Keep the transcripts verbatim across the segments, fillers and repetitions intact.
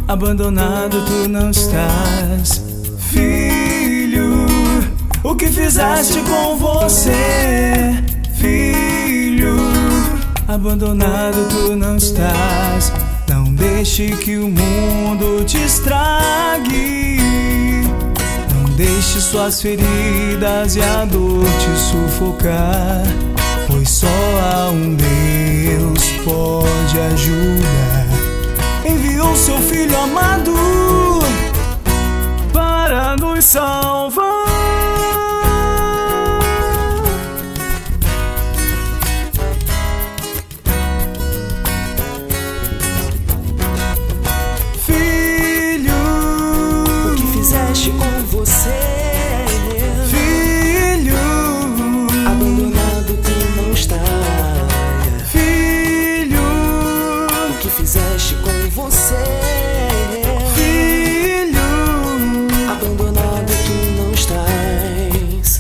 abandonado tu não estás. Filho, o que fizeste com você? Filho, abandonado tu não estás. Não deixe que o mundo te estrague. Não deixe suas feridas e a dor te sufocar, pois só há um Deus pode ajudar. Enviou seu Filho amado para nos salvar. Com você, filho, abandonado tu não estás. Filho, o que fizeste com você? Filho, abandonado tu não estás.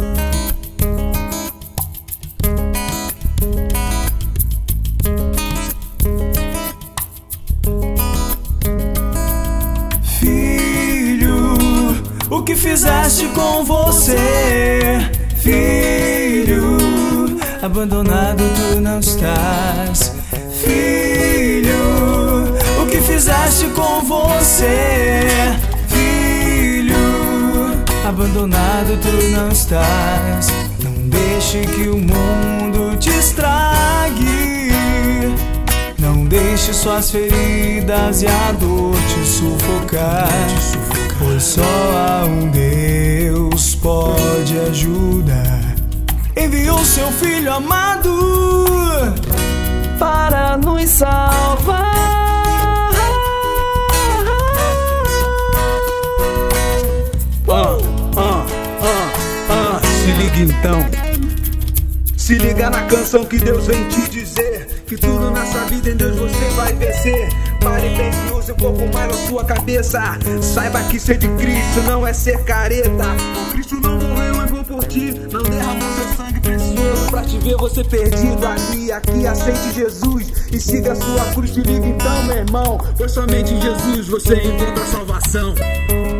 O que fizeste com você? Filho, abandonado tu não estás. Filho, o que fizeste com você? Filho, abandonado tu não estás. Não deixe que o mundo te estrague. Não deixe suas feridas e a dor te sufocar, pois só há um Deus pode ajudar. Enviou seu Filho amado para nos salvar. Ah, ah, ah, ah. Se liga então. Se liga na canção que Deus vem te dizer, que tudo nessa vida em Deus você vai vencer. Pare bem e use um pouco mais a sua cabeça. Saiba que ser de Cristo não é ser careta. O Cristo não morreu e vou por ti, não derramou seu sangue precioso pra te ver você perdido ali. Aqui aceite Jesus e siga a sua cruz. Se liga então, meu irmão, pois somente em Jesus você encontra a salvação.